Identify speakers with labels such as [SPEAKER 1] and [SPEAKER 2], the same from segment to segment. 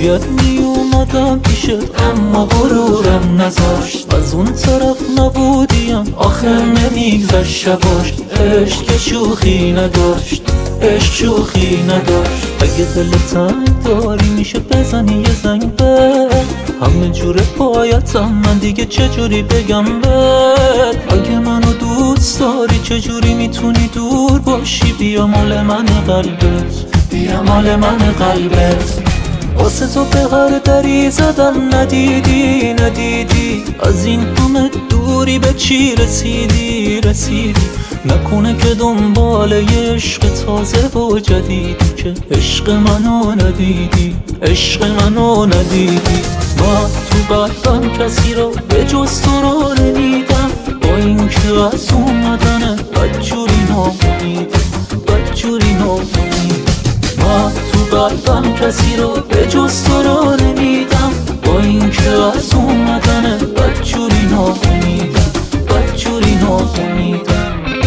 [SPEAKER 1] باید می اومدم پیشت اما غرورم نذاشت. از اون طرف نبودیم آخر نمیگذشت شباش. عشق که شوخی نداشت، عشق شوخی نداشت. اگه دل تنگ داری میشه بزنی یه زنگ به همه جوره پایتم، من دیگه چجوری بگم بهت. اگه منو دوست داری چجوری میتونی دور باشی؟ بیا مال من قلبت، بیا مال من قلبت. واسه تو به هر دری زدم ندیدی ندیدی. از این همه دوری به چی رسیدی رسیدی؟ نکنه که دنبال یه عشق تازه و جدیدی که عشق منو ندیدی، عشق منو ندیدی. من تو قلبم کسی رو به جز تو رو نمیدم، با اینکه از اومدن بدجوری ناامیدم، بدجوری ناامیدم. من تو قلبم کسی رو به جز تو رو نمیدم، با اینکه از اومدن بدجوری ناامیدم، بدجوری ناامیدم.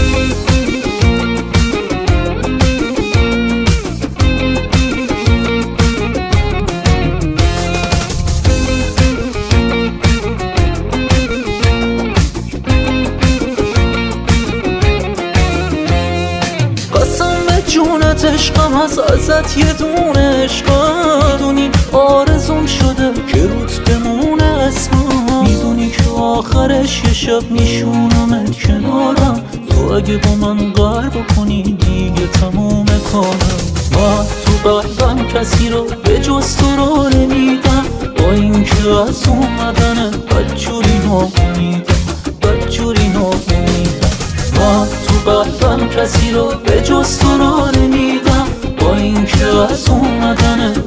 [SPEAKER 1] جونت عشقم هست ازت یه دونه عشقم. میدونی آرزوم شده که روت بمونه اسمم. میدونی که آخرش یه شب میشونمت کنارم. تو اگه با من قرار بکنی دیگه تموم کارم. من تو قلبم کسی رو به جز تو رو نمیدم، با اینکه از اومدن بدجوری ناامیدم، بدجوری ناامیدم. من تو قلبم کسی رو به جز تو رو نمیدم، با اینکه از اومدن